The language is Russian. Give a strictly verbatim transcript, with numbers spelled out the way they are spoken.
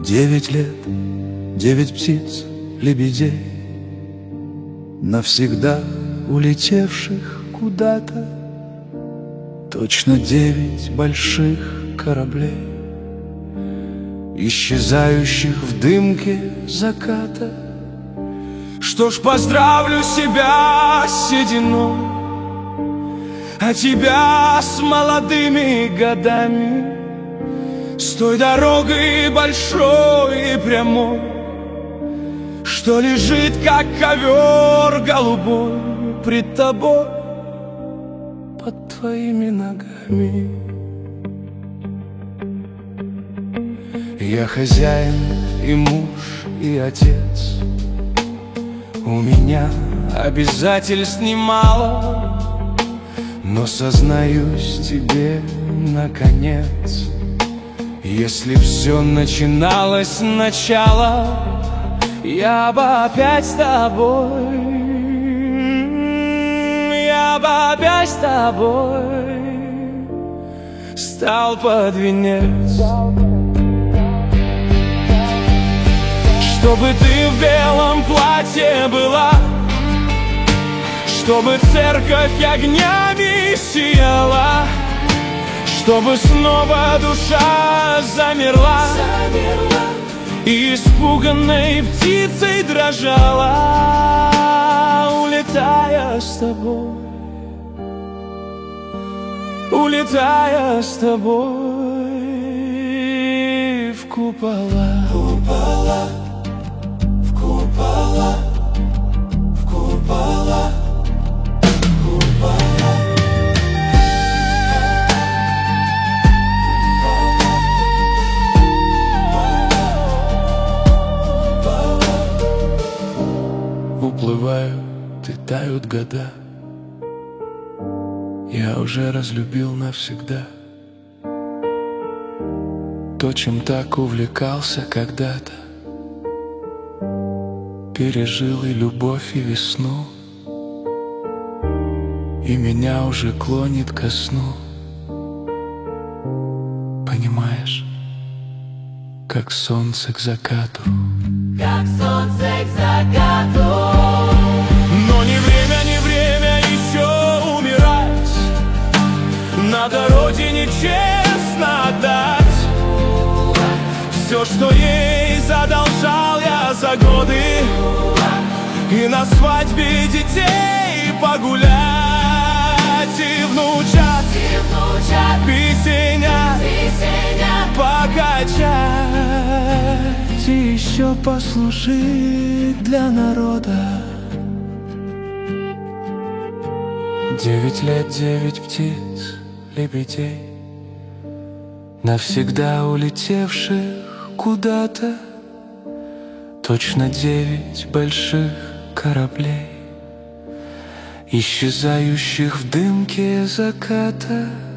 Девять лет, девять птиц, лебедей, навсегда улетевших куда-то. Точно девять больших кораблей, исчезающих в дымке заката. Что ж, поздравлю себя с сединой, а тебя с молодыми годами, с той дорогой большой и прямой, что лежит, как ковер голубой, пред тобой, под твоими ногами. Я хозяин и муж, и отец, у меня обязательств немало, но сознаюсь тебе, наконец, если б все начиналось сначала, я бы опять с тобой, я бы опять с тобой стал под венец. Чтобы ты в белом платье была, чтобы церковь огнями сияла, чтобы снова душа замерла, замерла и испуганной птицей дрожала, улетая с тобой, улетая с тобой в купола. Купола, в купола, в купола, купола. Уплывают и тают года, я уже разлюбил навсегда то, чем так увлекался когда-то. Пережил и любовь, и весну, и меня уже клонит ко сну. Понимаешь, как солнце к закату, как солнце к закату. Но не время, не время еще умирать, надо родине честно отдать все, что ей задолжал я за годы, и на свадьбе детей погулять, и внучат, И внучат песенят, песенят покачать, и еще послужить для народа. Девять лет, девять птиц, лебедей, навсегда улетевших куда-то. Точно девять больших кораблей, исчезающих в дымке заката.